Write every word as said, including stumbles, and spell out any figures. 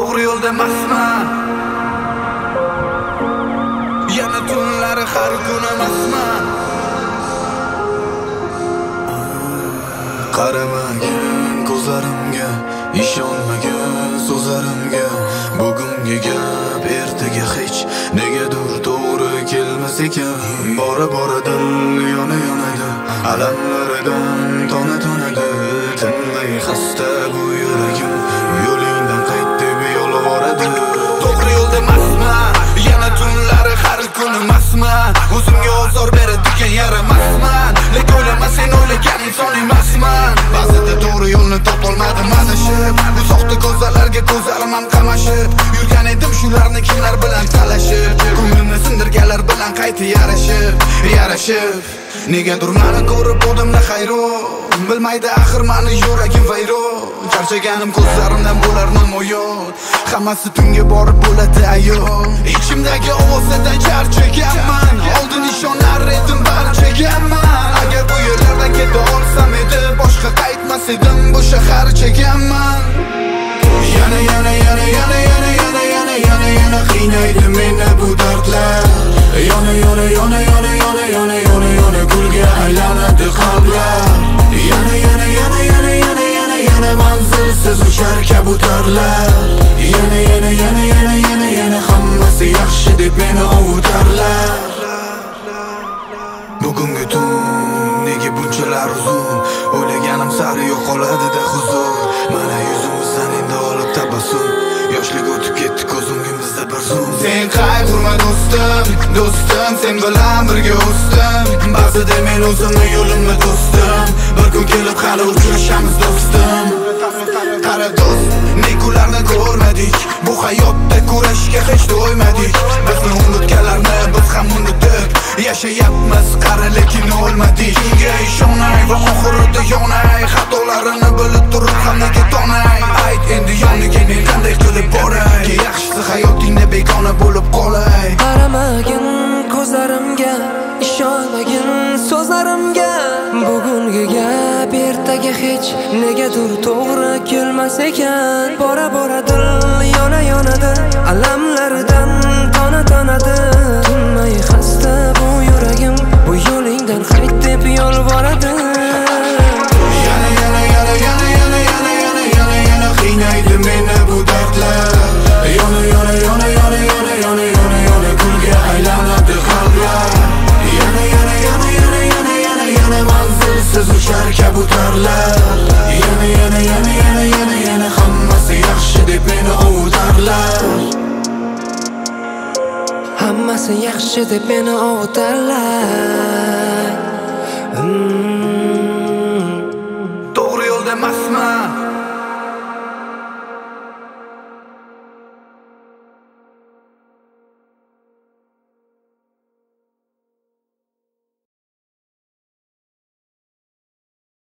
To'g'ri yo'lda emasman. Yana tunlari har kun emasman. Qaramagin ko'zlarimga, ishonmagin so'zlarimga. Bugungi gap ertaga hech negadir to'g'ri kelmas ekan. Bora bora dil yona yonadi, alamlaridan tona tonadi. Tinmay xasta bu yuragim, yo'lingdan qayt deb yolvoradi. To'g'ri yo'lda emasman, yana tunlari har kun emasman. O'zimga ozor beradigan yaramasman, lekin o'ylama sen o'ylagan inson emasman. Ba'zida to'g'ri yo'lni topolmadim adashib, bu soxta ko'zlarga ko'zlarim ham qamashib. Yurgan edim shularni kimlar bilan talashib, ko'nglimni sindirganlar bilan qayta yarashib, yarashib. Negadir meni ko'rib o'zimda hayron, bilmaydi axir meni yuragim vayron. Charchaganim ko'zlarimdan bo'lar namoyon, hammasi tunga borib bo'ladi ayon. Ichimdagi ovozdan charchaganman, oldin ishonar edim barchaganman. Agar bu yerlardan keta olsam edi, boshqa qaytmas edim, bu shahar chekanman. Yana yana yana yana yana yana yana yana yana qiynaydi meni bu dardlar. Yana yana yana yana yana yana yana yana kulga aylanadi qalblar. Yana yana yana yana yana yana yana manzilsiz uchar kabutarlar. Yana yana yana yana yana yana hammasi yaxshi deb meni ovutarlar. Bugungi tun nega bunchalar uzun, o'ylaganim sari yo'qoladi-da huzur. Mana yuzimizdan endi olib tabassum, yoshlik o'tib ketdi ko'z o'ngimizda bir zum. Sen qayg'urma do'stim, do'stim, sen bilan birga o'sdim. Ba'zida men o'zimni yo'limni to'sdim, bir kun kelib hali uchrashamiz do'stim. Qara do'st, negularni ko'rmadik, bu hayotda kurashga hech do'ymadik. Bizni unutganlarni biz ham unutdik, yashayapmiz qara lekin o'lmadik. Shunga ishonay va oxirida yonay, xatolarini bilib turib ham nega tonay. Ayt endi yoniga men qanday qilib boray, yaxshisi hayotingda begona bo'lib qolay. Qaramagin ko'zlarimga, ishonmagin so'zlarimga. Bugungi gap ertaga hech negadir to'g'ri kelmas ekan. Bora bora dil yona yonadi, alamlaridan tona tonadi. Tinmay xasta bu yuragim, bu yo'lingdan qayt deb yolvoradi. Yana yana yana yana yana yana yana yana yana qiynaydi meni bu dardlar. Yana yana yana yana yana yana yana yana kulga aylanadi qalblar. Yana yana yana yana yana yana yana manzilsiz uchar kabutarlar. Yana yana yana yana yana yana hammasi yaxshi deb meni ovutarlar. Hammasi yaxshi deb meni ovutarlar. To'g'ri yo'lda emasman.